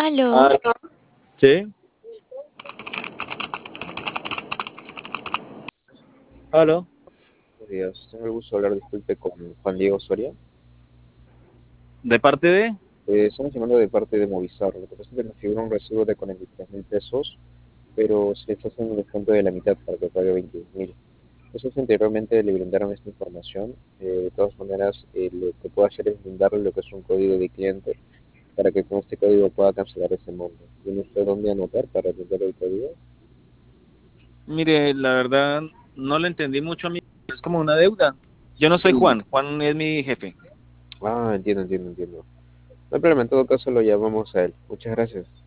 Aló, Ah, sí, aló. Buenos días, tengo el gusto de hablar, disculpe, con Juan Diego Soria. ¿De parte de? Estamos llamando de parte de Movistar. Lo que pasa es que nos figura un recibo de 43.000 pesos, pero se les hace un descuento de la mitad para que pague 21.000. Entonces, anteriormente le brindaron esta información. De todas maneras, lo que puedo hacer es brindarle lo que es un código de cliente para que con este código pueda cancelar ese monto. ¿Tiene usted dónde anotar para brindar el código? Mire, la verdad no le entendí mucho a mí. Es como una deuda. Yo no soy Sí. Juan, Juan es mi jefe. Ah, entiendo. No hay problema, en todo caso lo llamamos a él. Muchas gracias.